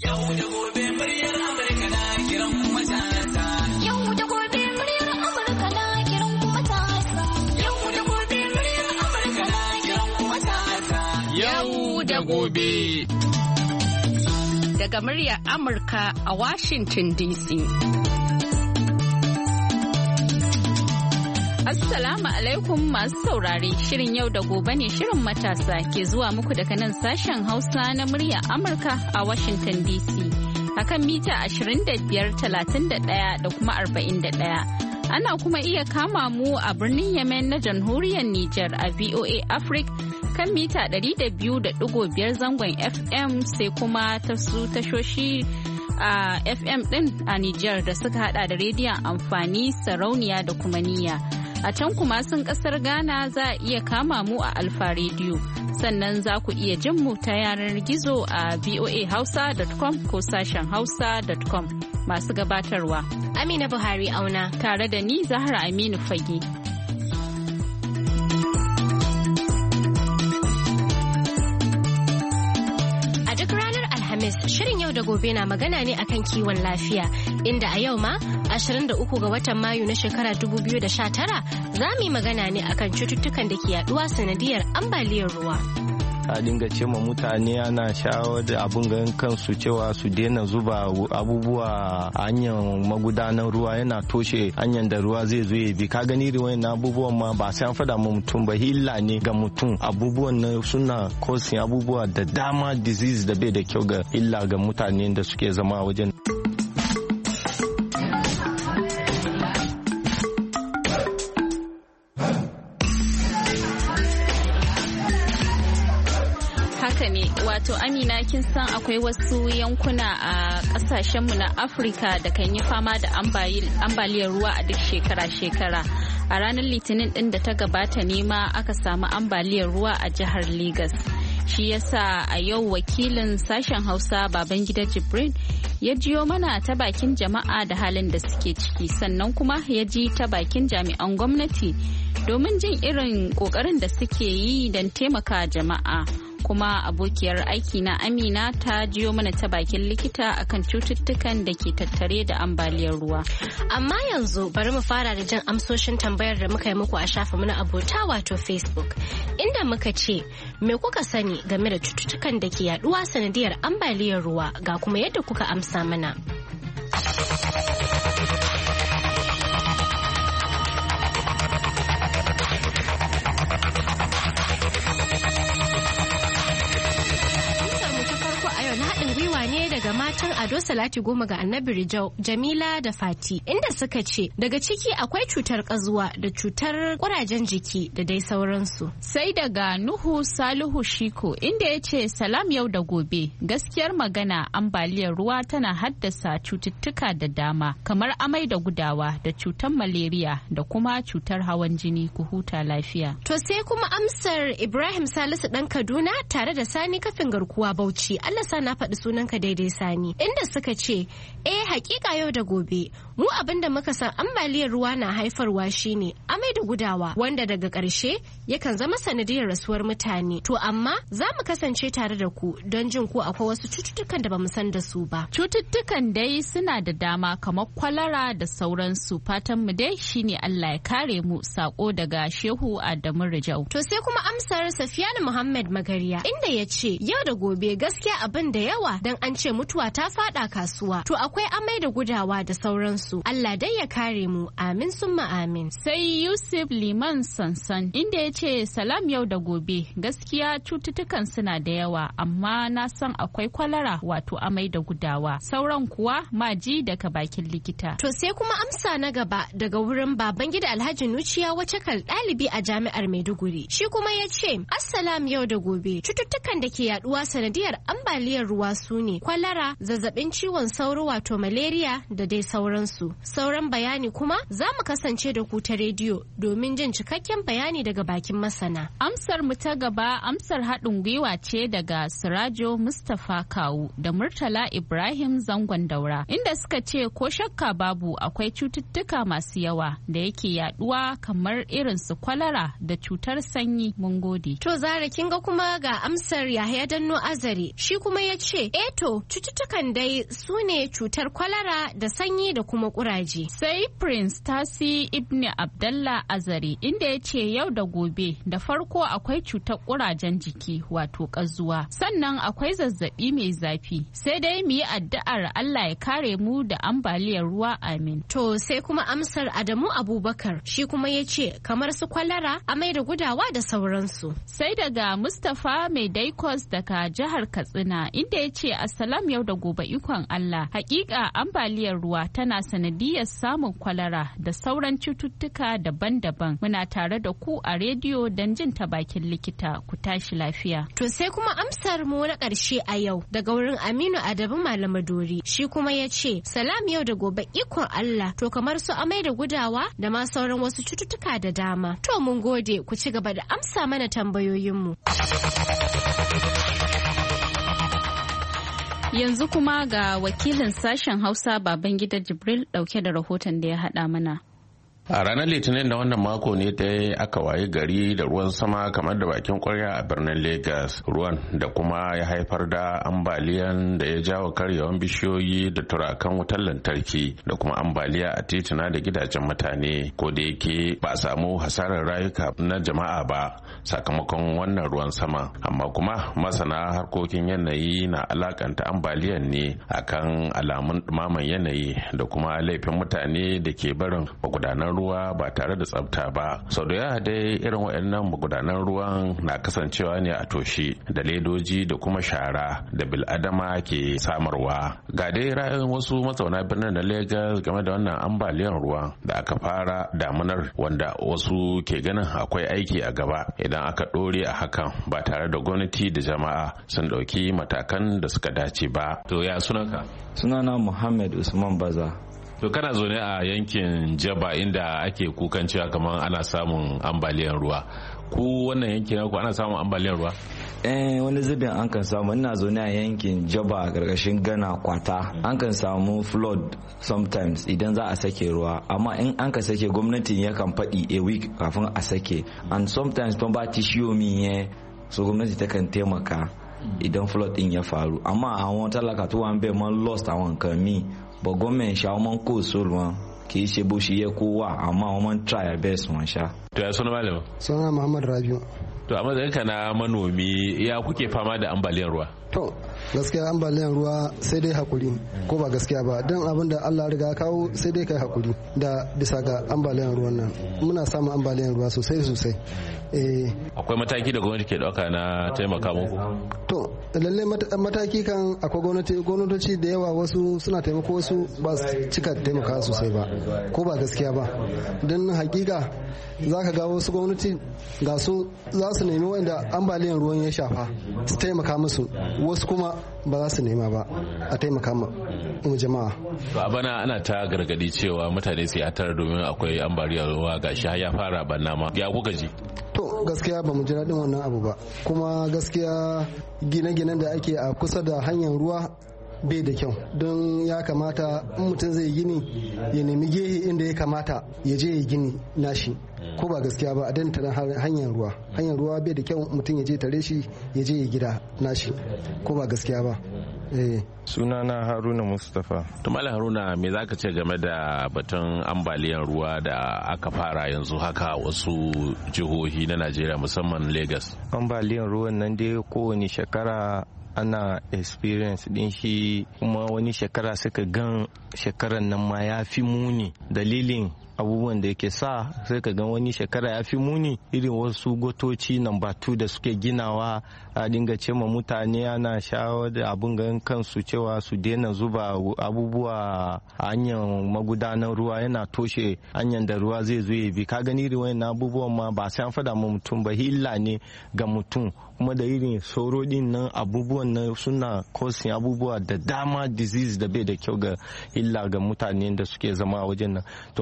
Yau da gobe muryar Amurka na kiran matasa. Yau da gobe muryar Amurka na kiran matasa. Yau da gobe muryar Amurka na kiran matasa. Yau da gobe. Daga muryar Amurka a Washington DC. Assalamu alaikum masu saurare, shirin yau da gobe ne shirin matasa ke zuwa muku daga nan sashen Hausa na muryar Amurka a Washington DC akan mita 25, 31 da kuma 41. Ana kuma iya kama mu a birnin Yemen na jamhuriyar Nijar a VOA Africa kan mita 200.5 zangon FM, sai kuma tashoshi a FM din a Nijar da suka hada da rediyon amfani, sarauniya da kuma niyya. A can kuma sun kasar Ghana za a iya kama mu a Alfa Radio. Sannan za ku iya jin mu ta yanar gizo a voahausa.com ko sashen hausa.com. Masu gabatarwa Amina Buhari Auna tare da ni Zahra Aminu Fage. Shirin yau da gobe na magana ne akan kiwon lafiya, inda a yau ma 23 ga watan Mayu na shekara 2019 za mu yi magana ne akan cututtukan da ke yaduwa sanadiyar ambaliyar ruwa. A dinga ce ma mutane ana shawar da abun gan kansu cewa su daina zuba abubuwa a hanyar magudanar ruwa, yana toshe hanyar da ruwa zai zo ya bi. Ka gani riwayen abubuwan ma ba sai an fada ma mutum ba, illa ne ga mutum. Abubuwan na suna causing abubuwa da dama, disease da bai da kyau ga illa ga mutane da suke zama a wajen. Wato Amina, kin san akwai wasu yankuna a kasashenmu na Afirka da kan yi fama da ambaliyar ruwa a duk shekara-shekara. A ranar Litinin din da ta gabata ne ma aka samu ambaliyar ruwa a jihar Legas. Shi yasa a yau wakilin sashen Hausa Babangida Jibrin ya jiyo mana ta bakin jama'a da halin da suke ciki, sannan kuma ya ji ta bakin jami'an gwamnati domin jin irin kokarin da suke yi don taimaka jama'a. Kuma abokiyar aiki na Amina ta jiyo mana ta bakin likita akan cututtukan da ke tattare da ambaliyar ruwa. Amma yanzu bari mu fara da jan amsoshin tambayar da muka yi muku a shafinmu na abota wato Facebook, inda muka ce me kuka sani game da cututtukan da ke yaduwa sanadiyar ambaliyar ruwa, ga kuma yadda kuka amsa mana. ne daga matan Ado Salati Goma ga Annabi Rijau, Jamila da Fati, inda suka ce daga ciki akwai cutar kazuwa da cutar kurajen jiki da dai sauransu. Sai daga Nuhu Salihu Shiko, inda ya ce salam yau da gobe, gaskiyar magana ambaliyar ruwa tana haddasa cututtuka da dama kamar amai da gudawa da cutar malaria da kuma cutar hawan jini, ku huta lafiya. To sai kuma amsar Ibrahim Salisu dan Kaduna tare da Sani Kafin Garkuwa Bauchi, Allah sa na faɗi sunanka daidai Sani, inda suka ce hakika yau da gobe mu abinda muka san ambaliyar ruwa na haifarwa shine amai da gudawa, wanda daga ƙarshe yakan zama sanadiyar rasuwar mutane. To amma za mu kasance tare da ku don jin ko akwai wasu cututtukan da bamu san da su ba. Cututtukan dai suna da dama kamar kwalara da sauransu, fatan mu dai shine Allah ya kare mu. Sako daga Shehu Adamu Rijau. To sai kuma amsar Safiyanu Muhammad Magariya, inda ya ce yau da gobe gaskiya abin da yawa dan an ce mutuwa ta fada kasuwa, to akwai amai da gudawa da sauransu. Allah dai ya kare mu, amin summa amin. Sai Yusuf Liman Sansan, inda ya ce salam yau da gobe, gaskiya cututtukan suna da yawa amma na san akwai kwalara wato amai da gudawa, sauran kuwa maji daga bakin likita. To sai kuma amsa na gaba daga wurin Babangida Alhaji Nuciya Wacakal, ɗalibi a jami'ar Maiduguri. Shi kuma ya ce assalam yau da gobe, cututtukan da ke yaduwa sanadiyar ambaliyar ruwa su ne kwalara, zazzabin ciwon sauro wato malaria da dai sauransu. Sauran bayani kuma za mu kasance da ku ta rediyo domin jin cikakken bayani daga bakin masana. Amsar mu ta gaba amsar haɗin gwiwa ce daga Sirajo Mustapha Kawu da Murtala Ibrahim Zangon Daura, inda suka ce ko shakka babu akwai cututtuka masu yawa da yake yaduwa kamar irin su kwalara da cutar sanyi. Mun gode. To Zara kin ga kuma ga amsar Yahaya Danno Azare, shi kuma ya ce to cututtukan dai su ne cutar kwalara da sanyi da kuma kuraje. Sai Prince Tasi Ibn Abdallah Azari inda ya ce yau da gobe da farko akwai cutar kurajen jiki wato kazuwa, sannan akwai zazzabi mai zafi, sai dai mu yi addu'ar Allah ya kare mu da ambaliyar ruwa amin. To sai kuma amsar Adamu Abubakar shi kuma ya ce kamar su kwalara, amai da gudawa da sauransu. Sai daga Mustapha Mai Daikos daga jihar Katsina inda ya ce assalam yau da gobe ikon Allah, hakika ambaliyar ruwa tana sanadiyar samun kwalara da sauran cututtuka daban-daban. Muna tare da ku a rediyo don jin ta bakin likita, ku tashi lafiya. To sai kuma amsar mu na ƙarshe a yau daga wurin Aminu Adamu Malamadori shi kuma ya ce salam yau da gobe ikon Allah, to kamar su amai da gudawa da ma sauran wasu cututtuka da dama. To mun gode, ku ci gaba da amsa mana tambayoyinmu. Yanzu kuma ga wakilin sashen Hausa Babangida Jibril dauke da rahoton da ya haɗa mana. A ranar Litinin da wannan mako ne dai aka waye gari da ruwan sama kamar da bakin kwarya a birnin Lagos, ruwan da kuma ya haifar da ambaliyan da ya jawo karyawan bishiyoyi da turakan wutar lantarki da kuma ambaliya a tituna da gidajen mutane, ko da yake ba a samu hasarar rayuka na jama'a ba sakamakon wannan ruwan sama, amma kuma masana harkokin yanayi na alakanta ambaliyan ne akan alamun dumaman yanayi da kuma laifin mutane da ke barin magudanan ruwa ba tare da tsafta ba. Sau da yawa dai irin waɗannan magudanan ruwan na kasancewa ne a toshe da ledoji da kuma shara da bil'adama ke samarwa. Ga dai ra'ayin wasu mazauna birnin na Lagos game da wannan ambaliyar ruwa da aka fara damunar, wanda wasu ke ganin akwai aiki a gaba idan aka ɗore a hakan ba tare da gwamnati da jama'a sun ɗauki matakan da suka dace ba. To ya sunanka? Sunana Muhammad Usman Baza. To kana zaune a yankin Jaba inda ake kukan cewa kamar ana samun ambaliyar ruwa. Ku wannan yankin ku ana samun ambaliyar ruwa? Wani zubin an kan samu. Ina zaune a yankin Jaba a gargashin Gana Kwata. An kan samu flood sometimes idan za a sake ruwa, amma in an ka sake gwamnatin yakan faɗi a week kafin a sake, and sometimes ban ba tishiyomi ya so gwamnati ta kan taimaka idan flood din ya faru, amma àwọn tálákà tó wà ń bẹ̀ mọ́ lost àwọn nǹkan míì, but government ṣá wọ́n kò sóòlù wọn kì í ṣe bó ṣe yẹ kó wà, àmọ́ àwọn máa ń try their best wọn ṣá. To ya suna malama? Suna Muhammad Rabiu. To a matsayinka na manomi ya kuke fama da ambaliyar ruwa? To gaskiya ambaliyar ruwa sai dai hakuri, ko ba gaskiya ba, don abin da Allah riga kawo sai dai kai hakuri da bisa ga ambaliyar ruwan nan. Muna samun ambaliyar ruwa sosai sosai. Akwai mataki da gwamnati ke dauka na taimaka muku? To lalle mataki kan akwai gwamnatoci da yawa, wasu suna taimako, wasu ba su cika taimaka sosai ba, ko ba gaskiya ba. Don hakika za ka ga wasu gwamnati ga su za su nemi wanda ambaliyar ruwan ya shafa su taimaka musu, wasu kuma ba za su nema ba a taimaka mu jama'a. To a bana ana ta gargadi cewa mutane su yi tara domin akwai ambaliyar ruwa, gashi har ya fara banna ma. Ya kuka ji? To gaskiya ba mu ji daɗin wannan abu ba, kuma gaskiya gine-ginen da ake a kusa da hanyar ruwa bai da kyau, don ya kamata in mutum zai gini ya nemi gehe inda ya kamata ya je ya gini nashi, ko ba gaskiya ba a danta hanyar ruwa bai da kyau mutum ya je tare shi ya je ya gida nashi, ko ba gaskiya ba. Sunana Haruna Mustapha. To Malam Haruna, me zaka ce game da batun ambaliyar ruwa da aka fara yanzu haka wasu jihohi na Najeriya musamman Lagos? Ambaliyar ruwan nan dai kowane shekara ana experience din shi, kuma wani shekara suka gan shekaran nan ma ya fi muni. Dalilin abubuwan da yake sa sai ka ga wani shekara ya fi muni, irin wasu gotoci number 2 da suke ginawa a dinga ce ma mutane ana shawo da abun gan kansu cewa su daina zuba abubuwa a hanyar magudanar ruwa, yana toshe hanyar da ruwa zai zo ya bi. Ka gani irin wayannan abubuwan ma ba sai an fada ma mutum ba, illa ne ga mutum, kuma da irin sauro din nan abubuwan nan suna causing abubuwa da dama, disease da bai da kyau ga illa ga mutane da suke zama a wajen nan. To a shawara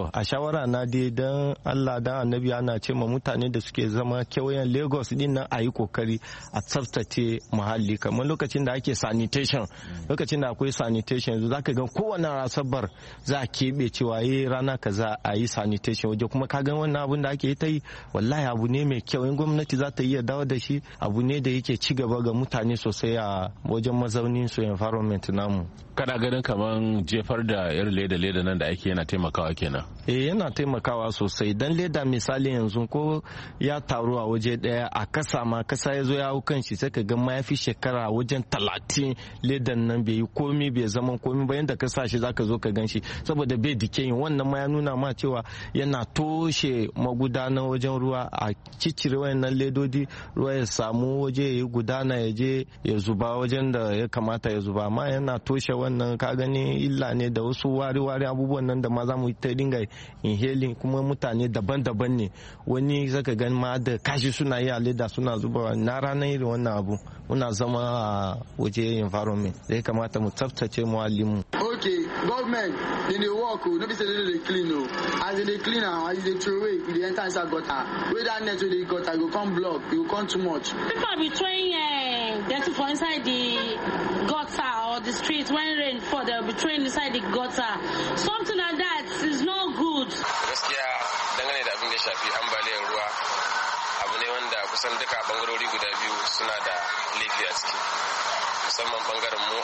shawara na dai dan Allah dan annabi ana ce ma mutane da suke zama kewayen Lagos din nan a yi kokari a tsaftace muhalli kamar lokacin da ake sanitation, lokacin da akwai sanitation yanzu zaka ga kowane asabar za a keɓe cewa rana kaza a yi sanitation waje, kuma ka ga wannan abun da ake ta yi wallahi abu ne mai kyau. In gwamnati za ta iya dawo da shi abu ne da yake ci gaba ga mutane sosai a wajen mazaunin su environment namu. Kana ganin kaman jefar da yar leda nan da ake yana taimakawa kenan? Yana taimakawa sosai, dan leda misali yanzu ko ya taru a waje daya a kasa ma kasa ya zo ya hau kan shi sai ka ga ma ya fi shekara wajen 30 ledan nan bai yi komi bai zama komi ba, yanda ka sa shi zaka zo ka gan shi saboda bai dike wannan ma ya nuna ma cewa yana toshe magudanan wajen ruwa. A ciccire wayannan ledodi ruwa ya samu waje ya yi gudana ya je ya zuba wajen da ya kamata ya zuba, amma yana toshe wannan ka gani illa ne da wasu wari abubuwan nan da ma za mu ta dinga inhaling, kuma mutane daban-daban ne, wani zaka gani ma da kashi suna yi a leda suna zubawa. Na ranar irin wannan abu muna zama a waje environment da ya kamata mu tsaftace muhallinmu. Okay, government in the work no be say they clean o, as they clean am as they throw away e dey enter inside gutter, wey that net wey dey gutter go come block, e go come too much. People be throwing dirty for inside the gutter or the street. When rain fall, they'll be throwing inside the gutter. Something like that is no good. Gaskiya dangane da abin da shafi ambaliyar ruwa abu ne wanda kusan duka bangarori guda biyu suna da laifi a ciki, musamman bangaren mu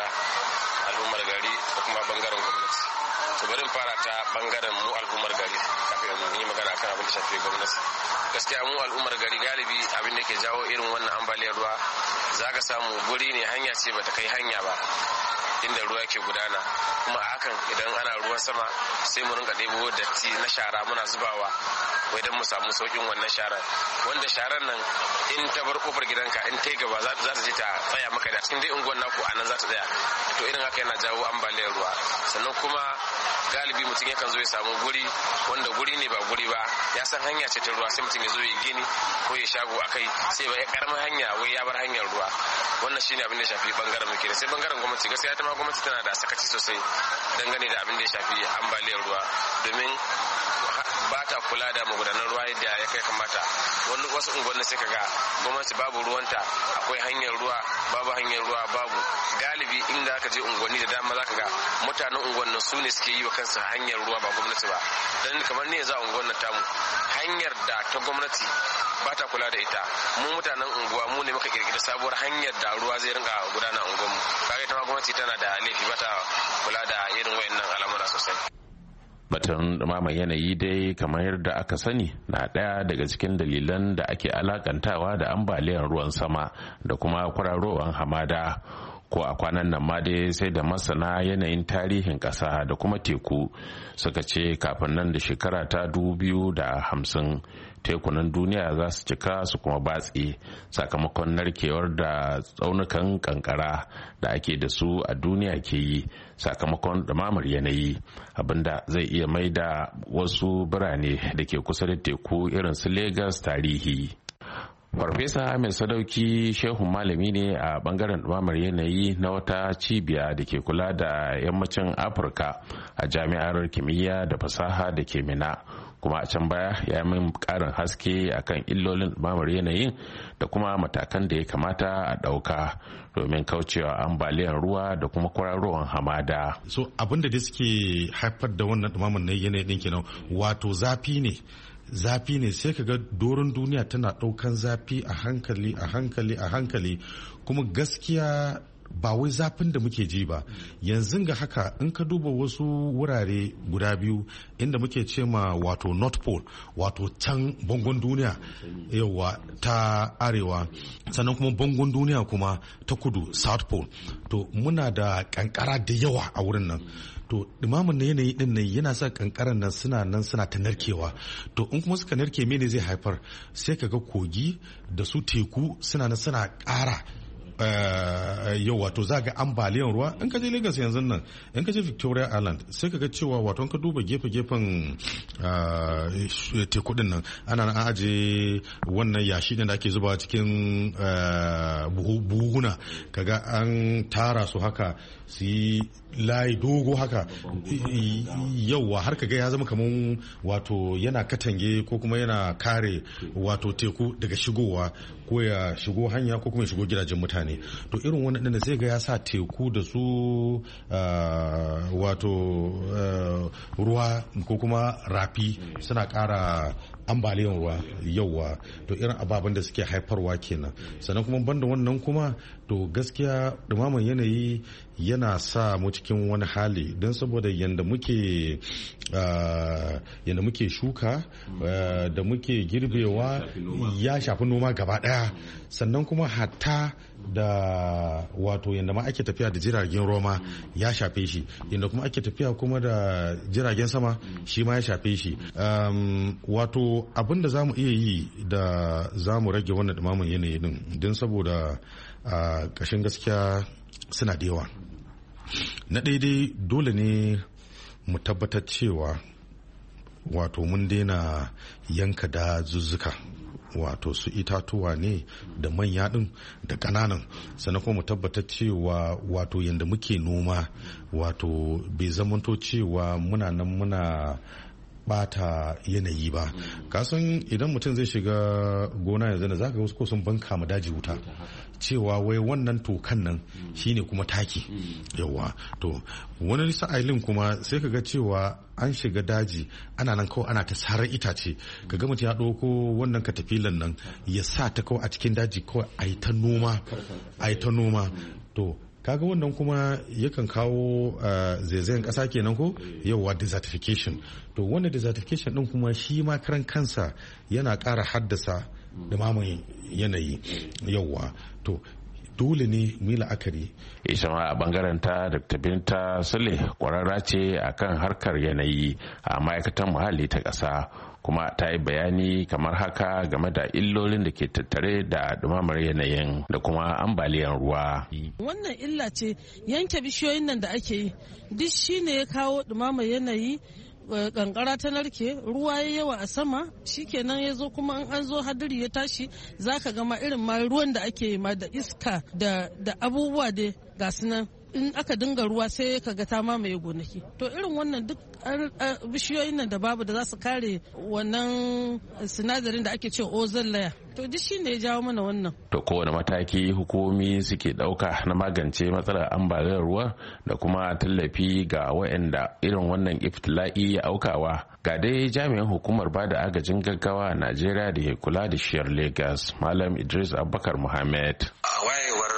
al'ummar gari da kuma bangaren gwamnati. To bari fara ta bangaren mu al'ummar gari kafin mu yi magana kan abin da shafi gwamnati. Gaskiya mu al'ummar gari galibi abin da ke jawo irin wannan ambaliyar ruwa zaka samu guri ne hanya ce bata kai hanya ba inda ruwa ke gudana, kuma hakan idan ana ruwan sama sai mu rinka ɗebo datti na shara muna zubawa wai don mu samu saukin wannan sharar, wanda sharar nan in ta bar kofar gidanka in ta gaba za ta je ta tsaya maka da cikin dai unguwar naku a nan za ta tsaya. To irin haka yana jawo ambaliyar ruwa. Sannan kuma galibi mutum yakan zo ya samu guri wanda guri ne ba guri ba, ya san hanya ce ta ruwa sai mutum ya zo ya gini ko ya shago a kai sai ba ya karamin hanya wai ya bar hanyar ruwa. Wannan shine abin da ya shafi bangaren muke da sai bangaren gwamnati. Gaskiya ta ma gwamnati tana da sakaci sosai dangane da abin da ya shafi ambaliyar ruwa, domin ba ta kula da magudanan ruwa yadda ya kai kamata. Wasu unguwanni sai kaga gwamnati babu ruwanta, akwai hanyar ruwa babu hanyar ruwa babu. Galibi inda aka je unguwanni da dama zaka ga mutanen unguwannin su ne suke yi wa kansu hanyar ruwa ba gwamnati ba. Dan kamar ne za unguwannin tamu hanyar da ta gwamnati ba ta kula da ita, mu mutanen unguwa mu ne muka kirkiri sabuwar hanyar da ruwa zai rinka gudana unguwanmu. Kaga ita ma gwamnati tana da laifi, ba ta kula da irin wayannan al'amura sosai. Batun dumamar yanayi dai kamar yadda aka sani na ɗaya daga cikin dalilan da ake alakantawa da ambaliyar ruwan sama da kuma kwararowar hamada. Ko a kwanan nan ma dai sai da masana yanayin tarihin ƙasa da kuma teku suka ce kafin nan da shekara ta 2050 tekunan duniya za su cika su kuma batse sakamakon narkewar da tsaunukan kankara da ake da su a duniya ke yi sakamakon ɗumamar yanayi, abinda zai iya mai da wasu birane da ke kusa da teku irin su Lagos tarihi. Farfesa Ahmed Sadauki shehun malami ne a bangaren ɗumamar yanayi na wata cibiya da ke kula da yammacin Afirka a jami'ar kimiyya da fasaha da ke Mina, kuma a can baya ya min ƙarin haske akan illolin ɗumamar yanayin da kuma matakan da ya kamata a ɗauka domin kaucewa ambaliyar ruwa da kuma kwararowar hamada. So abinda da suke haifar da wannan ɗumamar yanayi ɗin kenan, wato zafi ne sai ka ga doron duniya tana ɗaukan zafi a hankali kuma gaskiya ba wai zafin da muke ji ba yanzu ga haka. In ka duba wasu wurare guda biyu inda muke ce ma wato North Pole, wato can bangon duniya yawa ta arewa, sannan kuma bangon duniya kuma ta kudu South Pole, to muna da kankara da yawa a wurin nan. To dumamin na yanayi din nan yana sa kankaran nan suna ta narkewa. To in kuma suka narke mene zai haifar? Sai kaga kogi da su teku suna ƙara yau wato za ga ambaliyan ruwa. In ka je Lagos yanzu nan, in ka je Victoria Island sai ka ga cewa wato ka duba gefe-gefen teku din nan ana an aje wannan yashi da ake zubawa cikin buhuna, kaga an tara su haka su yi layi dogo haka yauwa har kaga ya zama kamar wato yana katange ko kuma yana kare wato teku daga shigowa ko ya shigo hanya ko kuma ya shigo gidajen mutane. To irin wannan da sai ga ya sa teku da su wato ruwa ko kuma rafi suna ƙara ambaliyan ruwa yauwa. To irin ababen da suke haifarwa kenan. Sannan kuma banda wannan kuma to gaskiya dumaman yanayi yana sa mu cikin wani hali don saboda yanda muke shuka da muke girbewa ya shafi noma gaba daya. Sannan kuma hatta da wato yanda ma ake tafiya da jiragen roma ya shafe shi, yanda kuma ake tafiya kuma da jiragen sama shi ma ya shafe shi. Wato abin da za mu iya yi da za mu rage wannan dumaman yanayi din don saboda ƙashin gaskiya suna da yawa. Na daidai dole ne mu tabbatar cewa wato mun daina yanka dazuzzuka, wato su itatuwa ne da manya din da ƙananan. Sannan kuma mu tabbatar cewa wato yanda muke noma wato bai zamanto cewa muna nan muna bata yanayi ba. Kasan idan mutum zai shiga gona yanzu da zaka ga wasu ko sun banka ma daji wuta cewa wai wannan tokan nan shine kuma taki yawa. To wani sa'ilin kuma sai ka ga cewa an shiga daji ana nan kawai ana ta sarar itace, ka ga mutum ya ɗauko wannan katafilan nan ya sa ta kawai a cikin daji kawai a yi ta noma. To kaga wannan kuma yakan kawo zaizayen ƙasa kenan ko yawa desertification. To wannan desertification din kuma shi ma karan kansa yana ƙara haddasa dumaman yanayi yawa. To dole ne mu yi la'akari. Ita ma a bangaren ta Dr. Binta Sule kwararra ce akan harkar yanayi a ma'aikatan muhalli ta ƙasa, kuma ta yi bayani kamar haka game da illolin da ke tattare da dumamar yanayin da kuma ambaliyar ruwa. Wannan illa ce yanke bishiyoyin nan da ake yi duk shi ne ya kawo dumamar yanayi. Kankara ta narke, ruwa ya yawa a sama, shikenan ya zo kuma an zo hadiri ya tashi zaka gama irin ma ruwan da ake ma da iska da abubuwa da gasu nan. In aka dinga ruwa sai ka ga ta mamaye gonaki. To irin wannan duk bishiyoyin nan da babu da za su kare wannan sinadarin da ake ce ozone layer. To duk shi ne ya jawo mana wannan. To kowane mataki hukumomi suke ɗauka na magance matsalar ambaliyar ruwa da kuma tallafi ga waɗanda irin wannan iftila'i ya aukawa. Ga dai jami'in hukumar bada agajin gaggawa a Najeriya da ke kula da shiyar Lagos, Malam Idris Abubakar Muhammad. A wayewar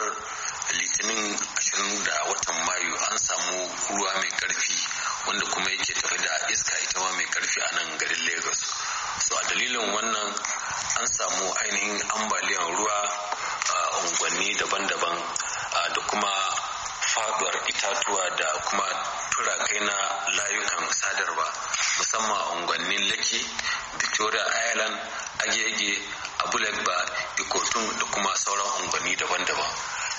Litinin 20 da watan Mayu an samu ruwa mai karfi wanda kuma yake tafi da iska ita ma mai karfi a nan garin Lagos. So a dalilin wannan an samu ainihin ambaliyar ruwa a unguwanni daban-daban da kuma faduwar itatuwa da kuma turakai na layukan sadarwa, musamman a unguwannin Lekki, Victoria Island, Agege, Abulegba, Ikotun da kuma sauran unguwanni daban-daban.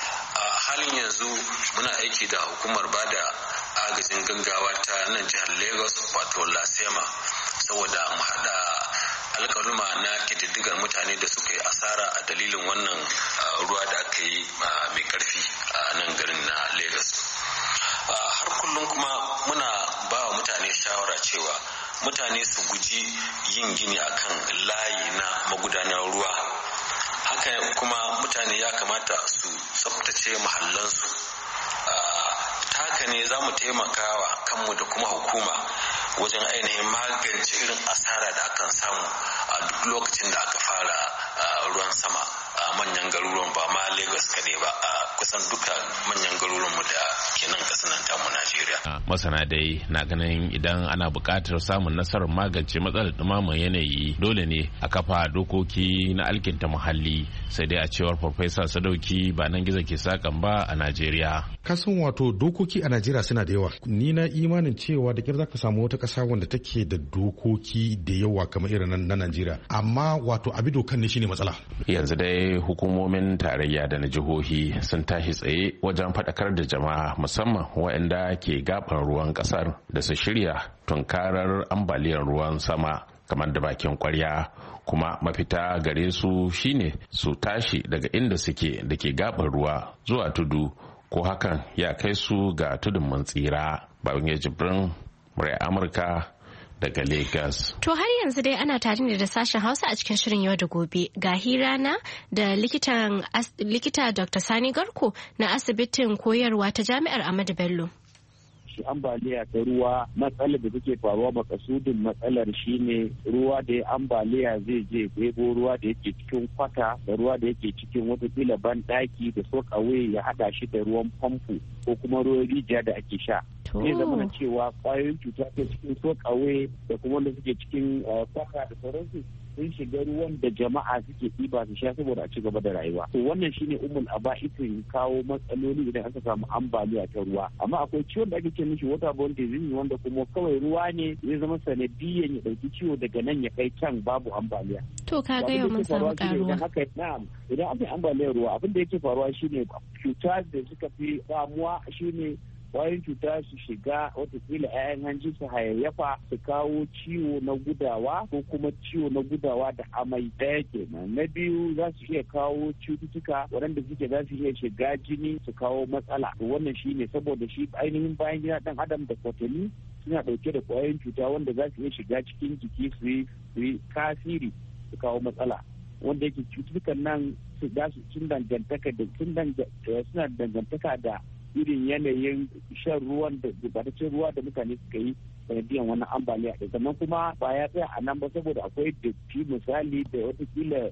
A halin yanzu muna aiki da hukumar bada agajin gaggawa ta nan jihar Lagos wato Lasema saboda mu haɗa alƙaluma na ƙididdigar mutane da suka yi asara a dalilin wannan ruwa da aka yi mai ƙarfi a nan garin na Lagos. Har kullum kuma muna ba wa mutane shawara cewa mutane su guji yin gini akan layi na magudanar ruwa. Haka kuma mutane ya kamata su tsaftace mahallansu. Ta haka ne za mu taimaka wa kanmu da kuma hukuma wajen ainihin magance irin asara da akan samu a duk lokacin da aka fara ruwan sama a manyan garuruwan, ba ma Lagos kaɗai ba, a kusan duka manyan garuruwanmu da ke nan ƙasar tamu Najeriya. Masana dai na ganin idan ana buƙatar samun nasarar magance matsalar ɗumamar yanayi dole ne a kafa dokoki na alkinta muhalli, sai dai a cewar Farfesa Sadauki ba nan gizo ke sakan ba a Najeriya. Kasan wato dokoki a Najeriya suna da yawa. Ni na imanin cewa da kyar za ka samu wata ƙasa wanda take da dokoki da yawa kamar irin na Najeriya, amma wato abi dokan ne shine matsala. Yanzu dai dai hukumomin tarayya da na jihohi sun tashi tsaye wajen faɗakar da jama'a musamman waɗanda ke gaban ruwan ƙasar da su shirya tunkarar ambaliyar ruwan sama kamar da bakin kwarya, kuma mafita gare su shine su tashi daga inda suke da ke gaban ruwa zuwa tudu ko hakan ya kai su ga tudun mun tsira. Babin Jibrin, murai Amurka daga Lagos. To har yanzu dai ana tare ne da sashen Hausa a cikin shirin yau da gobe. Ga hirana da likita Dr. Sani Garko na asibitin koyarwa ta Jami'ar Ahmadu Bello. Shi ambaliya ta ruwa matsalar da take faruwa makasudin matsalar shine ruwa da ya ambaliya zai je ɗebo ruwa da yake cikin kwata da ruwa da yake cikin watakila ban-daki da sokawe ya hada shi da ruwan famfo ko kuma ruwan rijiya da ake sha. Zai zama na cewa kwayoyin cuta ke cikin sokawe da kuma wanda suke cikin kwata da sauransu sun shiga ruwan da jama'a suke ɗiba su sha saboda a ci gaba da rayuwa. To wannan shine umul aba'isin kawo matsaloli idan aka samu ambaliya ta ruwa. Amma akwai ciwon da ake ce mishi waterborne disease wanda kuma kawai ruwa ne zai zama sanadiyan ya ɗauki ciwo daga nan ya kai can babu ambaliya. To ka ga yau mun samu karuwa. Idan aka yi ambaliyar ruwa abin da yake faruwa shine cuta da suka fi samuwa shine kwayoyin cuta su shiga watakila 'ya'yan hanji su hayayyafa su kawo ciwo na gudawa ko kuma ciwo na gudawa da amai ɗaya kenan. Na biyu za su iya kawo cututtuka waɗanda suke za su iya shiga jini su kawo matsala. To wannan shine saboda shi ainihin bayan gida ɗan adam da kwatani suna ɗauke da kwayoyin cuta wanda za su iya shiga cikin jiki su yi tasiri su kawo matsala. Wanda yake cututtukan nan suna dangantaka da irin yanayin shan ruwan da gubataccen ruwa da mutane suka yi sanadiyan wannan ambaliya da sannan kuma ba ya tsaya a nan ba saboda akwai datti misali da watakila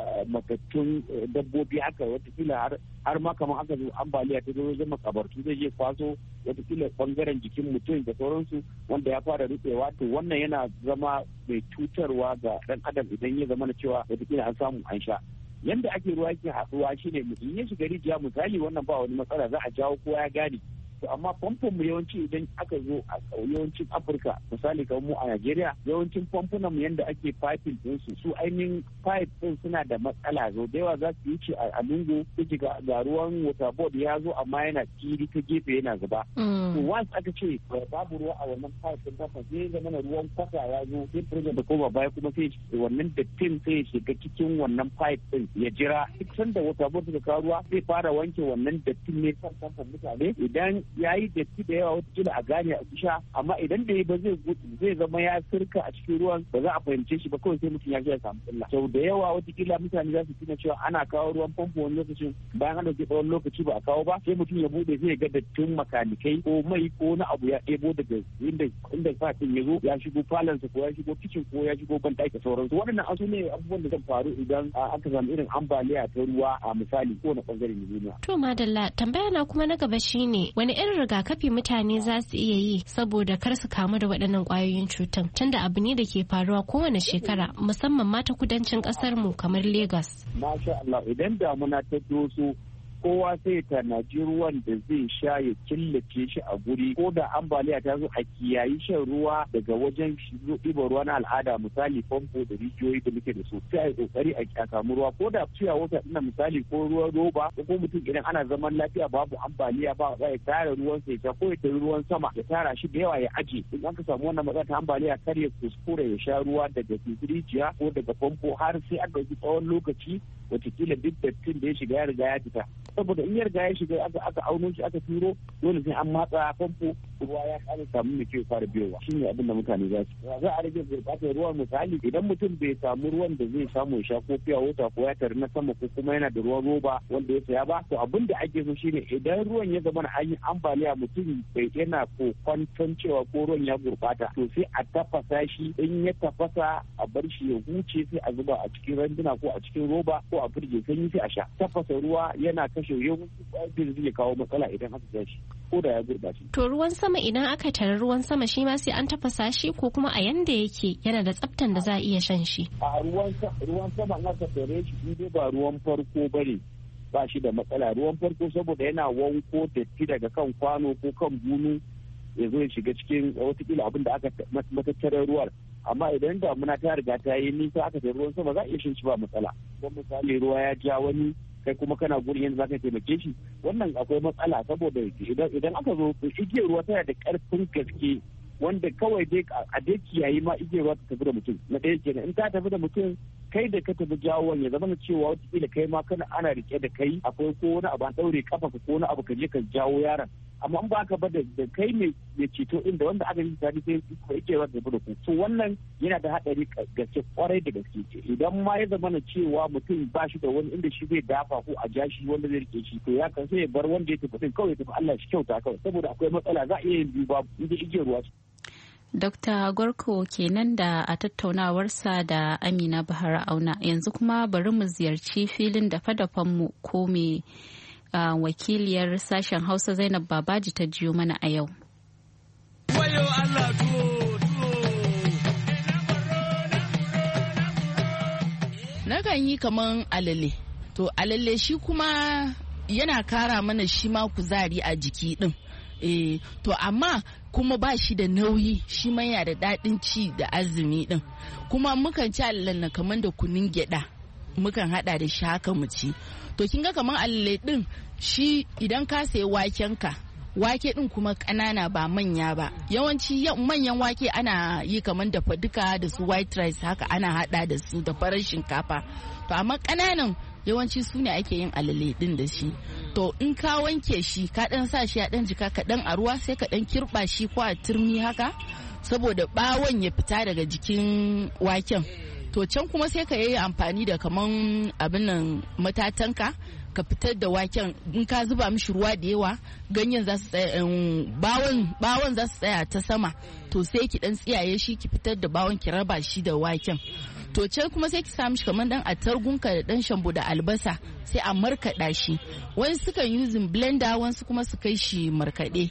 matattun dabbobi haka watakila har ma kamar aka zo ambaliya ta zo zama kabartu zai je kwaso watakila bangaren jikin mutum da sauransu wanda ya fara rufewa to wannan yana zama mai cutarwa ga dan adam idan ya zama na cewa watakila an samu an sha. Yanda ake ruwa ke haɗuwa shine mutum ya shiga rijiya misali wannan ba wani matsala za a jawo kowa ya gane. To amma famfon mu yawanci idan aka zo a yawancin Afirka misali kamar mu a Najeriya yawancin famfunan mu yanda ake piping din su ainihin pipe din suna da matsala zo da yawa za su wuce a lungu suke ga ruwan water board ya zo amma yana kiri ta gefe yana zuba. To once aka ce babu ruwa a wannan pipe din famfon sai zama na ruwan kwata ya zo sai furga da koma baya kuma sai wannan dattin sai ya shiga cikin wannan pipe din ya jira duk sanda water board suka kawo ruwa zai fara wanke wannan dattin ne kan famfon mutane idan ya yi datti da yawa wata a gane a sha amma idan da ba zai zama ya sirka a cikin ruwan ba za a fahimce shi ba kawai sai mutum ya samu illa. Sau da yawa watakila mutane za su tuna cewa ana kawo ruwan famfo wani lokacin bayan an dauki tsawon lokaci ba a kawo ba sai mutum ya bude zai ga dattin makanikai ko mai ko na abu ya ɗebo daga inda fatin ya zo ya shigo falansa ko ya shigo kicin ko ya shigo ban ɗaki sauransu waɗannan asu ne abubuwan da zan faru idan aka samu irin ambaliya ta ruwa a misali ko na ɓangare na duniya. To madalla tambaya na kuma na gaba shine wani irin rigakafi mutane za su iya yi saboda kar su kamu da waɗannan ƙwayoyin cutan tunda abu ne da ke faruwa kowane shekara musamman ma ta kudancin ƙasar mu kamar Lagos. Masha Allah idan damuna ta doso kowa sai tanaji ruwan da zai sha ya killace shi a guri ko da ambaliya ta zo a kiyayi shan ruwa daga wajen ɗiban ruwa na al'ada misali famfo da rijiyoyi da muke da su sai a yi kokari a samu ruwa ko da ciya wata ina misali ko ruwan roba ko mutum idan ana zaman lafiya babu ambaliya ba ya tara ruwan sai ko ya tari ruwan sama ya tara shi da yawa ya aje in aka samu wannan matsala ta ambaliya kar ya kuskure ya sha ruwa daga rijiya ko daga famfo har sai an ɗauki tsawon lokaci watakila duk dattin da ya shiga ya riga ya fita saboda in ya riga ya shiga aka auno shi aka turo dole sai an matsa famfo ruwa ya kare samu mai kyau fara biyowa shine abin da mutane za su za a rage gurbatar ruwan misali idan mutum bai samu ruwan da zai samu ya sha ko fiya wata ko ya tari na sama ko kuma yana da ruwan roba wanda ya saya ba to abin da ake so shine idan ruwan ya zama an yi ambaliya mutum bai yana ko kwanton cewa ko ruwan ya gurbata to sai a tafasa shi in ya tafasa a bar shi ya huce sai a zuba a cikin randuna ko a cikin roba ko a firje sanyi sai a sha tafasa ruwa yana kashe yawancin ƙwayoyin zai kawo matsala idan aka sha shi ko da ya gurbace. To ruwan sama idan aka tara ruwan sama shi ma sai an tafasa shi ko kuma a yanda yake yana da tsaftan da za a iya shan shi. A ruwan sama in aka tare shi in dai ba ruwan farko bane ba shi da matsala ruwan farko saboda yana wanko datti daga kan kwano ko kan bunu ya zo ya shiga cikin watakila abin da aka matattarar ruwan amma idan damuna ta riga ta yi nisa aka tare ruwan sama za a iya shan shi ba matsala don misali ruwa ya ja wani kai kuma kana gurin yadda zaka taimake shi, wannan akwai matsala saboda idan aka zo igiyar ruwa tana da karfin gaske wanda kawai dai a dai kiyaye ma igiyar ruwa ta tafi da mutum na ɗaya kenan. In ta tafi da mutum kai da ka tafi jawon ya zama na cewa wata kai ma kana ana rike da kai akwai ko wani abu an ɗaure kafa ko wani abu ka je ka jawo yaron, amma in ba ka ba da kai mai ceto inda wanda aka yi tare sai ko igiyar ruwa ta tafi da ku, to wannan yana da haɗari gaske kwarai da gaske. Idan ma ya zama na cewa mutum ba shi da wani inda shi zai dafa ko a ja shi wanda zai rike shi, to ya kan sai ya bar wanda ya tafi din kawai ya tafi Allah shi kyauta kawai, saboda akwai matsala za a iya yin biyu babu inda igiyar ruwa. Dr. Gorko kenan da a tattaunawarsa da Amina Bahar Auna. Yanzu kuma bari mu ziyarci filin dafe-dafenmu ko me wakiliyar sashen Hausa Zainab Babaji ta jiyo mana a yau. Nakan yi kaman alale. To alale shi kuma yana kara mana shi ma kuzari a jiki din. To amma kuma ba shi da nauyi, shi ma yana da daɗin ci da azumi din. Kuma mukan ci alalen na kaman da kunun gyada, mukan hada da shi haka mu ci. To kin ga kaman alale din shi idan ka sayi wakenka, wake din kuma ƙanana ba manya ba, yawanci manyan wake ana yi kaman dafa duka da su white rice haka ana hada da su da farar shinkafa. To amma ƙananan yawanci su ne ake yin alale din da shi. To in ka wanke shi ka dan sa shi a dan jika kaɗan a ruwa sai ka dan kirba shi ko a turmi haka saboda bawon ya fita daga jikin waken. To can kuma sai ka yi amfani da kaman abin nan matatanka ka fitar da waken, in ka zuba mishi ruwa da yawa ganyen za su tsaya, bawon za su tsaya ta sama, to sai ki dan tsiyaye shi ki fitar da bawon ki raba shi da waken. To can kuma sai ki sa mishi kamar dan atargunka da dan shambo da albasa sai a markaɗa shi. Wani sukan using blender, wasu kuma su kai shi markaɗe.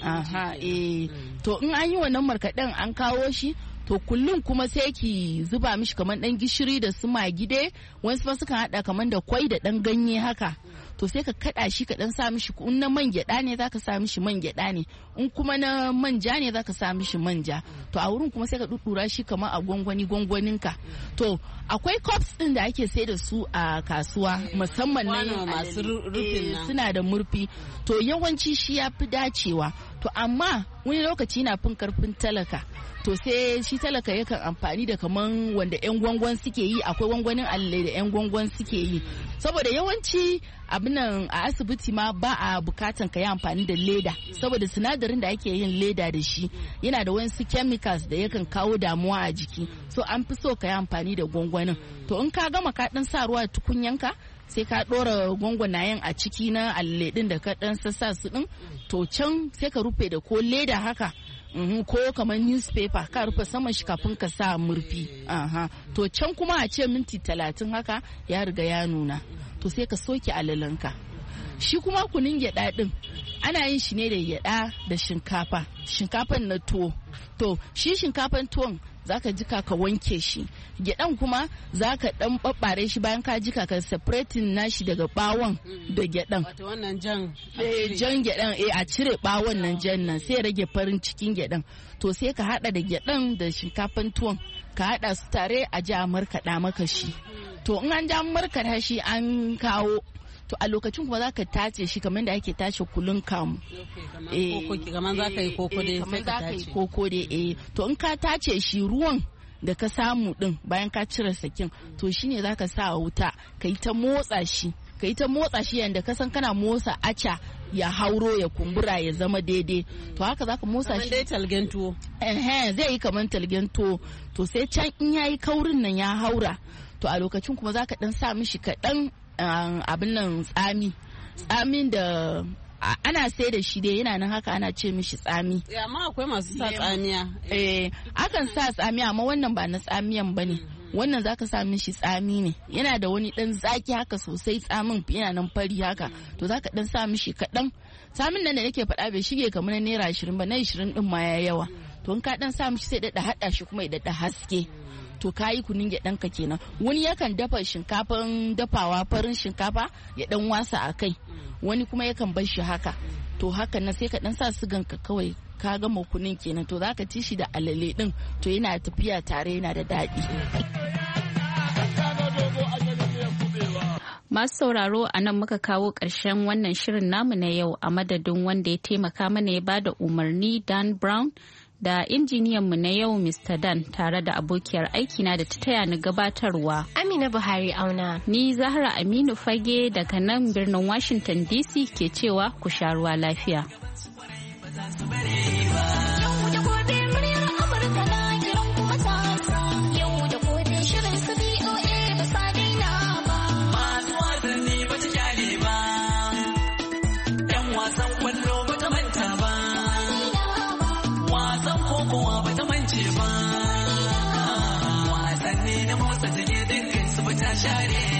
To in an yi wannan markaɗen an kawo shi, to kullum kuma sai ki zuba mishi kamar dan gishiri da su magide, wasu ba sukan hada kamar da kwai da dan ganye haka. To sai ka kada shi ka dan sa mishi, in na man gyada ne zaka sa mishi man gyada ne, in kuma na manja ne zaka sa mishi manja. To a wurin kuma sai ka dudura shi kamar a gwangwaninka. To akwai cups din da ake sai da su a kasuwa musamman na masu rufin suna da murfi. To yawanci shi ya fi dacewa. To amma wani lokaci na fin karfin talaka. To sai shi talaka yakan amfani da kaman wanda 'yan gwangwan suke yi, akwai gwangwanin alale da 'yan gwangwan suke yi. Saboda yawanci abinan a asibiti ma ba a bukatan ka yi amfani da leda, saboda sinadarin da ake yin leda da shi yana da wasu chemicals da yakan kawo damuwa a jiki. So an fi so ka yi amfani da gwangwanin. To in ka gama ka dan sa ruwa tukunyanka, sai ka dora gwangwanayen a ciki na alale din da ka dan sassa su din, to can sai ka rufe da ko leda haka. Ko kamar newspaper ka rufe saman shi kafin ka sa murfi. To can kuma a ce minti 30 haka ya riga ya nuna, to sai ka soke alalanka. Shi kuma kunun gyada din ana yin shi ne da gyada da shinkafan na tuwo. To shi shinkafan tuwon zaka jika ka wanke shi, gyadan kuma zaka dan babbare shi bayan ka jika ka separating nashi daga bawon da gyadan. Wato wannan jan gyadan a cire bawon nan jan nan sai rage farin cikin gyadan. To sai ka hada da gyadan da shinkafan tuwon ka hada su tare a ja markada maka shi. To in an ja markada shi an kawo, to a lokacin kuma zaka tace shi kamar da ake tace kulun kamu. Kamar za ka yi koko dai sai ka tace. Koko dai to in ka tace shi ruwan da ka samu din bayan ka cire sakin, to shine zaka sa a wuta ka yi ta motsa shi yanda ka san kana motsa aca ya hauro ya kumbura ya zama daidai. To haka zaka motsa shi dai talgen tuwo. Zai yi kamar talgen tuwo. To sai can in yayi kaurin nan ya haura, to a lokacin kuma zaka dan sa mishi kaɗan abin nan tsamin da ana sai da shi dai yana nan haka ana ce mishi tsami. Amma akwai masu sa tsamiya. Akan sa tsamiya amma wannan ba na tsamiyan bane. Wannan zaka sa mishi tsami ne, yana da wani dan zaki haka sosai, tsamin yana nan fari haka. To zaka dan sa mishi kaɗan. Tsamin nan da nake faɗa bai shige kamar na naira 20 ba, na 20 din ma ya yawa. To in ka dan sa mishi sai da hada shi kuma ya dada haske. To kayi kunun gyaɗan ka kenan. Wani yakan dafa shinkafan dafawa farin shinkafa ya dan wasa a kai, wani kuma yakan bar shi haka. To haka na sai ka dan sa sigan ka kawai ka gama kunun kenan. To zaka ci shi da alale din, to yana tafiya tare, yana da daɗi. Masu sauraro a nan muka kawo ƙarshen wannan shirin namu na yau a madadin wanda ya taimaka mana ya bada umarni Dan Brown da injiniyanmu na yau Mr. Dan tare da abokiyar aikina da ta taya ni gabatarwa. Amina Buhari auna. Ni Zahra Aminu Fage daga nan birnin Washington DC ke cewa ku sha ruwa lafiya. Share